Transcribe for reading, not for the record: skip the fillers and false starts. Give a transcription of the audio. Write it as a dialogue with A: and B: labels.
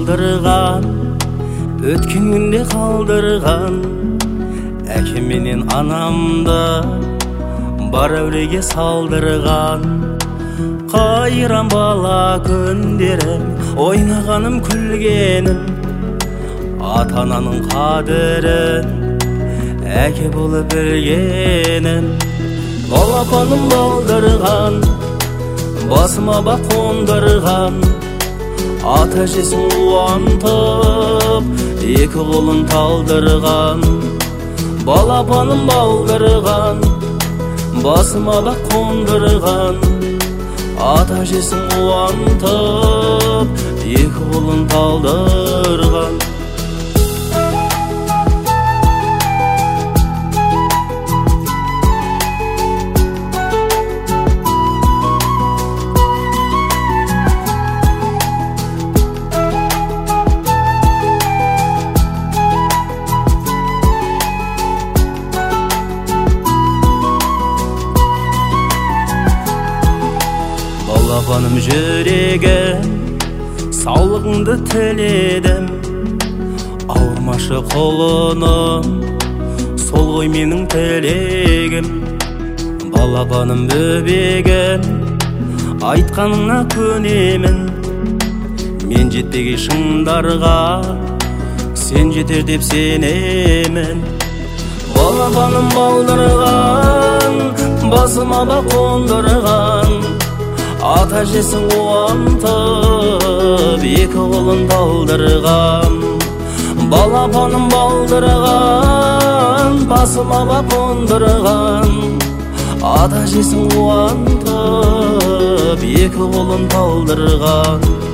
A: қалдырған, өткен күнде қалдырған, әкем менен анамды бар әуреге салдырған. Қайран бала күндерім, ойнағаным күлгенім, ата-ананың қадірін әке болып білгенім. Балапаным балдырған, басыма бақ қондырған, ата-әжесін қуантып екі қолын талдырған. Балапаным балдырған, басыма бақ қондырған, ата-әжесін қуантып екі қолын талдырған. Балапаным жүрегім, саулығыңды тіледім, ауырмашы қолыным, сол ғой менің тілегім. Балапаным бөбегім, айтқаныңа көнемін, мен жетпеген шыңдарға сен жетер деп сенемін. Балапаным балдырған, басыма бақ қондырған, ата-әжесін қуантып екі қолын талдырған. Балапаным балдырған, басыма бақ қондырған, ата-әжесін қуантып екі қолын талдырған.